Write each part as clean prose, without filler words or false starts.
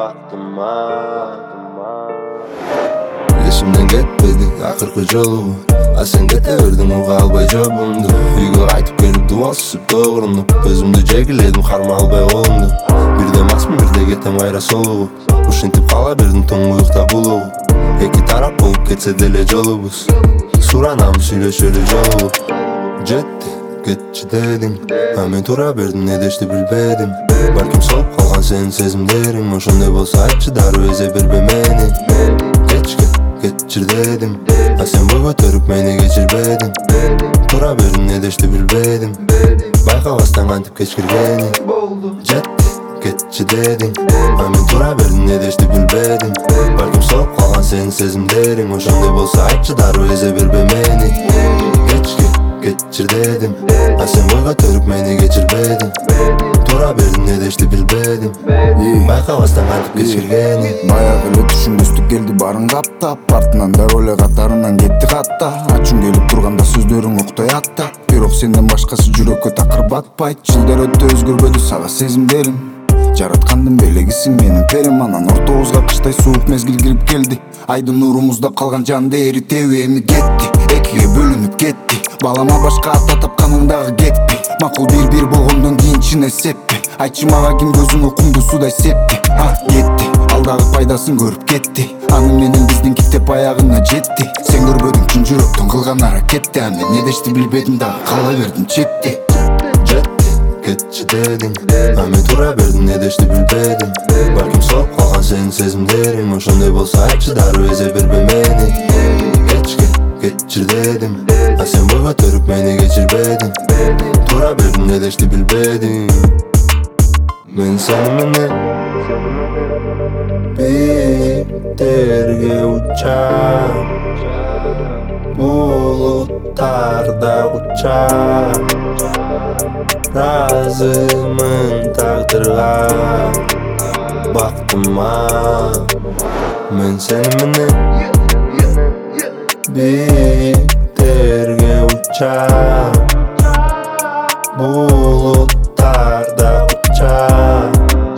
baktıma. Esimden ketmedi akırkı jolu, a sen keteberdin uga alбай jobumdu. Uyga qaytıp kelip duan süsüp doğrunup, özümdü jegiledim karma alбай kolumdu. Birde masmın birde ketem ayra soluğu, uşintip kala berdim toңгуюкта buluğu. Eki tarap bolup ketse dele jolubuz, суранам сүйлөшөлү жолугуп. Жетти кетчи дедиң, а мен тура бердим, не дешти билбедим. Балким солуп калган сенин сезимдериң, ошондой болсо айтчы дароо эзе бербе мени. Кетчир дедим, а сен бой көтөрүп мени кечирбедиң. Тура бердим, не дешти билбедим, байкабастан кантип кечкиргени. Жетти кетчи дедиң, а мен тура бердим, не дешти билбедим. Балким солуп калган сенин сезимдериң, ошондой болсо айтчы дароо эзе бербе мени. Кетчир дедим, а сен бой көтөрүп мени кечирбедиң. Тура бердим, не дешти билбедим, байкабастан кантип кечкиргени. Баягы эле түшүнбөстүк келди барың каптап, артынан да роле катарынан кетти катта. Ачуң келип турганда сөздөрүң октой аттап, бирок сенден башкасы жүрөккө такыр батпайт. Жылдар өттү өзгөрбөдү сага сезимдерим, жараткандын белегисиң менин перим. Анан ортобузга кыштай суук мезгил кирип келди, айдын нуру муздап калган жанды эритеби эми кетти, экиге бөлүнүп кетти. Балама башка ата тапканың дагы кетпи, макул бир болгондон кийин чын эсеппи. Айтчы мага ким көзүңө кумду судай септи. Кетти, ал дагы пайдасын көрүп кетти, аны менен биздин китеп аягына жетти. Сен көрбөдүң чын жүрөктөн кылган аракетти, а мен не дешти билбедим дагы кала бердим четти. Жетти кетчи дедиң, а мен тура бердим, не дешти билбедим. Балким солуп калган сенин сезимдериң, ошондой болсо айтчы дароо эзе бербе мени. Кетчир дедим, а сен бой көтөрүп мени кечирбедиң. Тура бердим, не дешти билбедим. Мен сени менен бийиктерге учам, булуттарда учам. Разымын тагдырга, бактыма. Мен сени менен бийиктерге учам, булуттарда учам.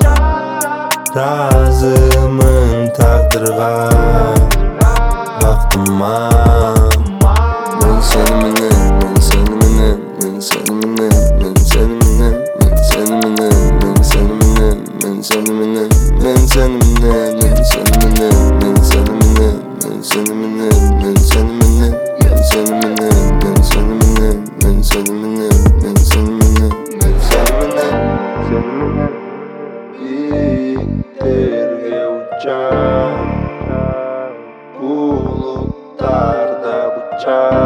Разымын тагдырга, бактыма. Мен сени менен, мен сени менен, мен сени менен, мен сени менен, мен сени менен, мен сени менен, мен сени менен, мен сени менен, мен сени менен, мен сени менен, мен сени менен, мен сени менен, мен сени менен, мен сени менен, мен сени менен, мен сени менен, мен сени менен. Бийиктерге учам, булуттарда учам.